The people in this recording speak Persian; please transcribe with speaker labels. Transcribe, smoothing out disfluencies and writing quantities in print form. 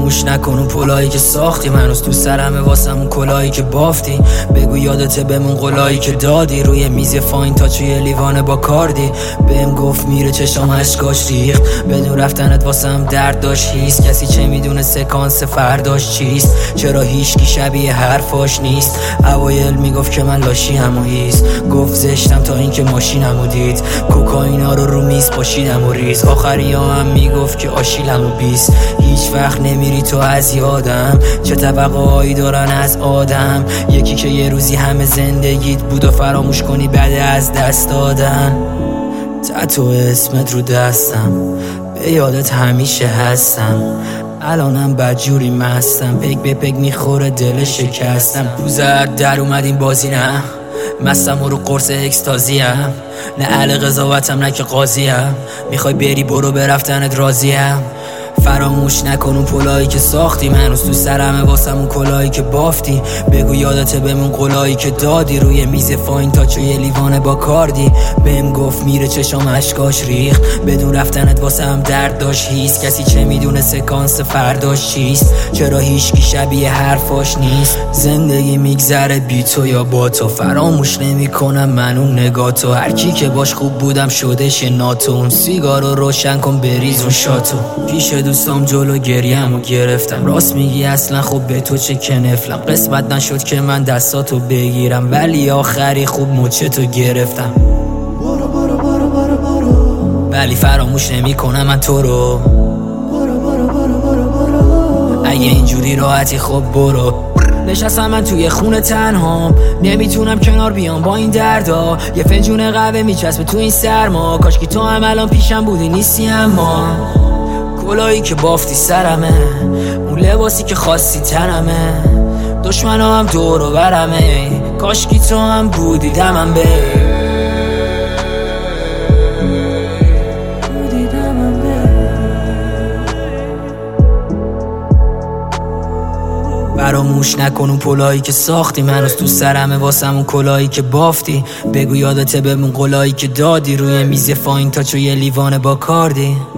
Speaker 1: فراموش نکن اون پلایی که ساختی، هنوز تو سرمه واسم اون کلاهی که بافتی. بگو یادته بمون قلایی که دادی، روی میز فاین تا توی لیوان با کاردی. بهم گفت میره چشام اشکاش ریخت، بدون رفتنت واسم درد داشت هیست. کسی چه میدونه سکانس فرداش چیست، چرا هیچکی شبیه حرفاش نیست. اوایل میگفت که من لاشیم و هیست، گفت زشتم تا اینکه ماشینمو دید. کوکائینا رو میز پاشیدم و ریز، آخری هم میگفت که آشیلم و بیست. هیچ وقت نمیری تو از یادم، چه توقعایی دارن از آدم. یکی که یه روزی همه زندگیت بود و فراموش کنی بعد از دست دادن. تتو اسمت رو دستم، به یادت همیشه هستم. الانم بدجوری مستم، پک به پک میخوره دل شکستم. روزت در اومد این بازی نه، مستم و رو قرص اکستازیم. نه اهل قضاوتم نه که قاضیم، میخوای بری برو به رفتنت راضیم. فراموش نکن اون پلایی که ساختی، هنوز تو سرمه واسم اون کلاهی که بافتی. بگو یادته بمون قلایی که دادی، روی میز فاین تا توی لیوان با کاردی. بهم گفت میره چشام اشکاش ریخت، بدون رفتنت واسم درد داشت هیست. کسی چه میدونه سکانس فرداش چیست، چرا هیچکی شبیه حرفاش نیست. زندگی میگذره بی تو یا با تو، فراموش نمیکنم من اون نگاتو. هر کی که باش خوب بودم شدش ناتو، اون سیگارو روشن کن بریز اون شاتو. پیش دوستام جلو گریه‌مو گرفتم، راست میگی اصلا خب به تو چه کنفلم. قسمت نشد که من دستاتو بگیرم، ولی آخری خوب مچتو گرفتم. ولی فراموش نمی کنم من تو رو، اگه اینجوری راحتی خب برو. نشستم من توی خونه تنهام، نمیتونم کنار بیام با این دردا. یه فنجون قهوه میچسبه تو این سرما، کاشکی تو هم الان پیشم بودی نیستی. اما کلاهی که بافتی سرمه، اون لباسی که خواستی تنمه. دشمنا هم دور و برمه، کاشکی تو هم بودی دمم به. فراموش نکن اون پلایی که ساختی، هنوز تو سرمه واسم اون کلاهی که بافتی. بگو یادته بمون قلایی که دادی، روی میز فاین تا توی لیوان با کاردی.